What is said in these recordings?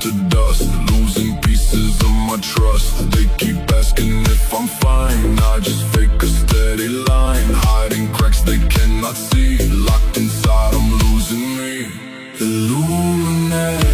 to dust, losing pieces of my trust. They keep asking if I'm fine, I just fake a steady line, hiding cracks they cannot see. Locked inside, I'm losing me. Illuminate.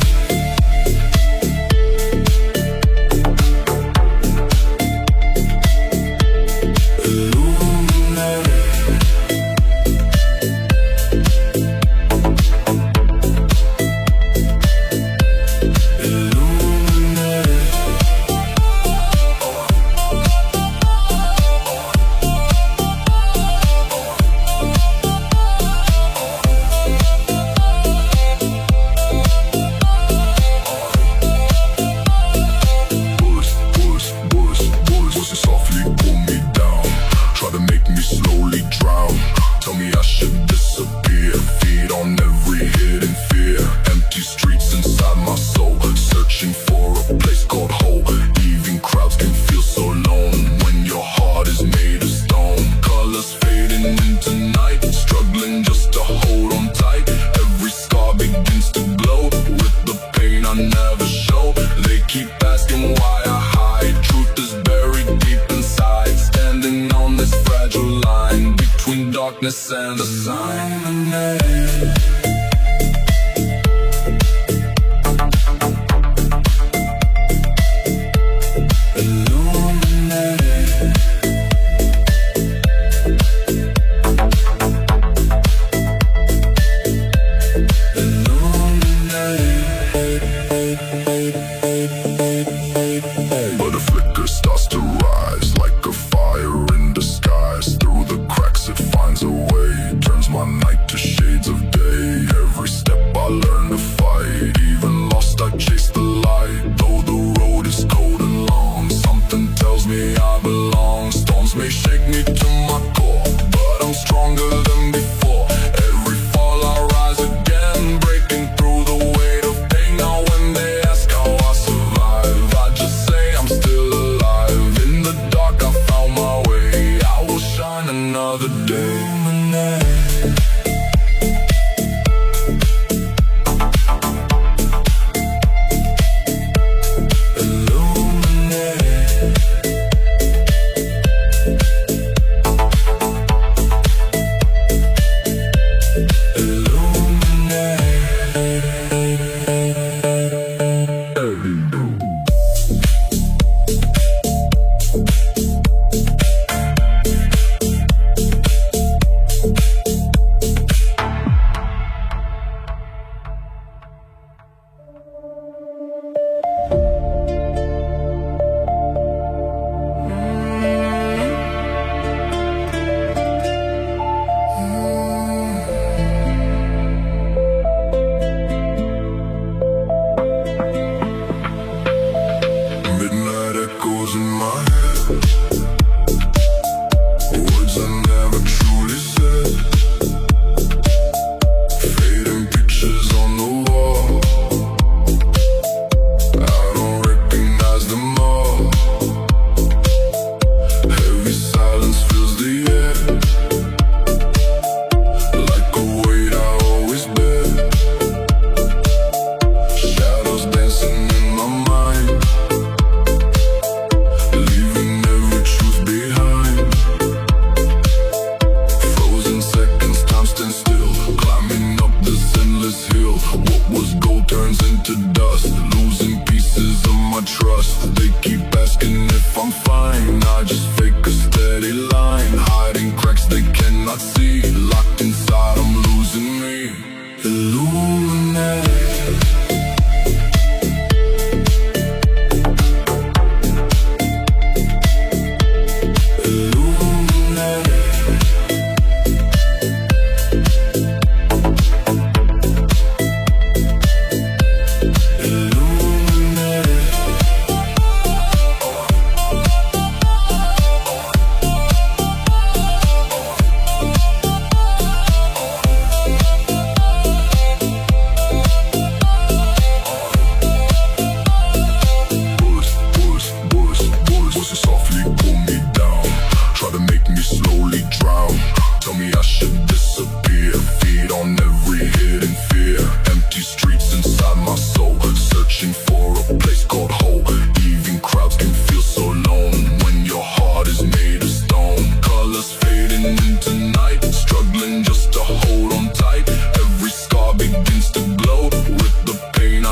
Softly pull me down, try to make me slowly drown. Tell me I should disappear, feed on every hidden fear. Empty streets inside my soul, searching for a place called home. Even crowds can feel so alone when your heart is made of stone. Colors fading into night, struggling just to hold on tight. Every scar begins to glow with the pain I never show. They keep asking why I hide, truth is buried deep inside, standing on this fragile line between darkness and the sign. But a flicker starts to rise like a fire in disguise. Through the cracks it finds a way, turns my night to shades of day.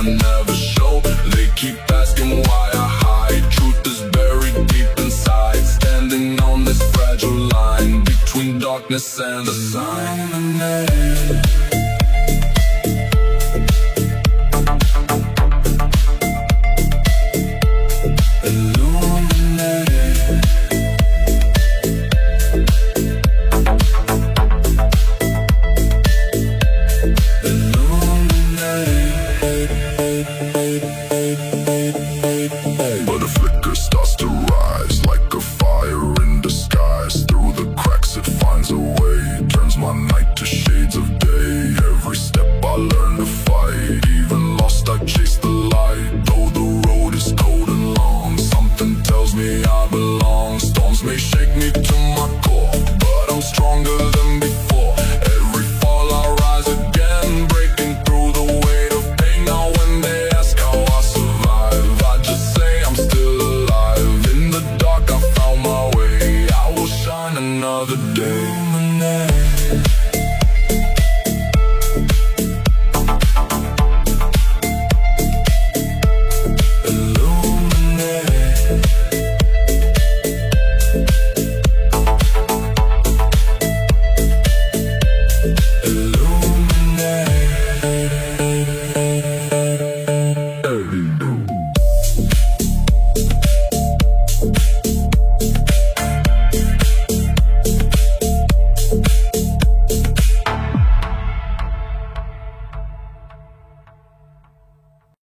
never show. They keep asking why I hide. Truth is buried deep inside, standing on this fragile line between darkness and the sun. Illuminate.